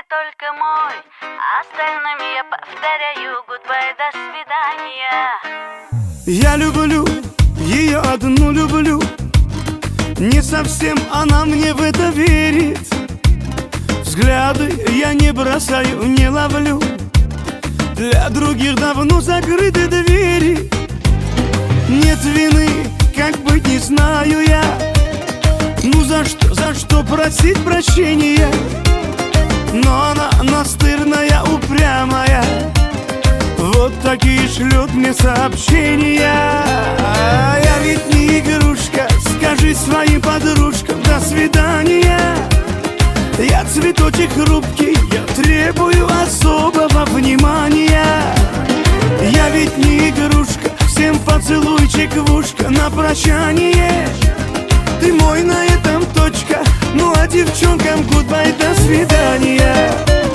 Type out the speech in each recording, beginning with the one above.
только мой. Остальным я повторяю goodbye, до свидания. Я люблю, ее одну люблю. Не совсем она мне в это верит. Взгляды я не бросаю, не ловлю. Для других давно закрыты двери. Нет вины, как быть не знаю я. Ну за что просить прощения? Но она настырная, упрямая. Вот такие шлет мне сообщения. Я ведь не игрушка, скажи своим подружкам до свидания. Я цветочек хрупкий, я требую особого внимания. Я ведь не игрушка, всем поцелуйчик в ушко на прощание. Ты мой, на этом точка, ну а девчонкам goodbye, до свидания.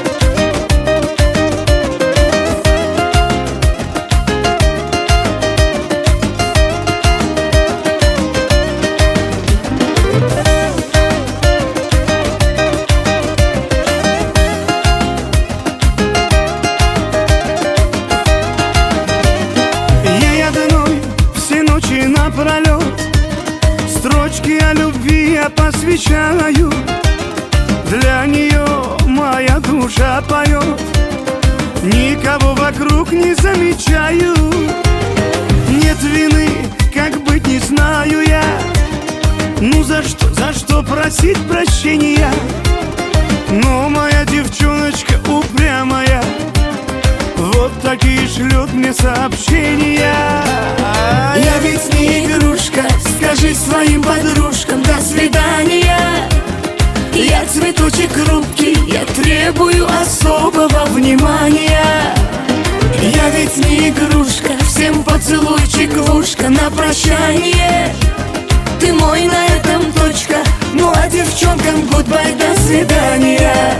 Напролет строчки о любви я посвящаю. Для нее моя душа поет. Никого вокруг не замечаю. Нет вины, как быть не знаю я. Ну за что просить прощения? Но моя девчоночка упрямая. Вот такие шлет мне сообщения. Я ведь не игрушка, скажи своим подружкам до свидания. Я цветочек хрупкий, я требую особого внимания. Я ведь не игрушка, всем поцелуйчик в ушко на прощание. Ты мой, на этом точка, ну а девчонкам goodbye, до свидания.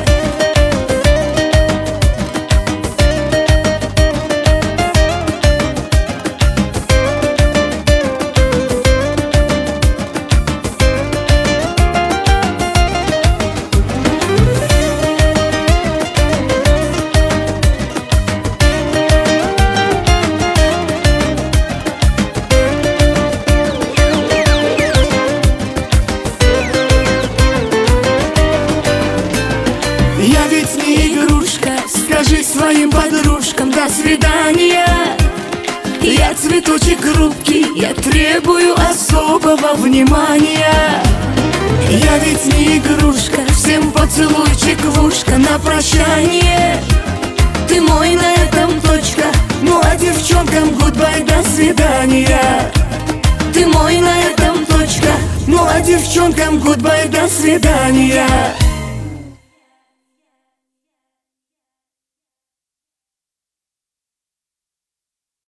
Я ведь не игрушка, скажи своим подружкам до свидания. Я цветочек хрупкий, я требую особого внимания. Я ведь не игрушка, всем поцелуйчик в ушко на прощание. Ты мой, на этом точка, ну а девчонкам goodbye, до свидания. Ты мой, на этом точка, ну а девчонкам goodbye, до свидания.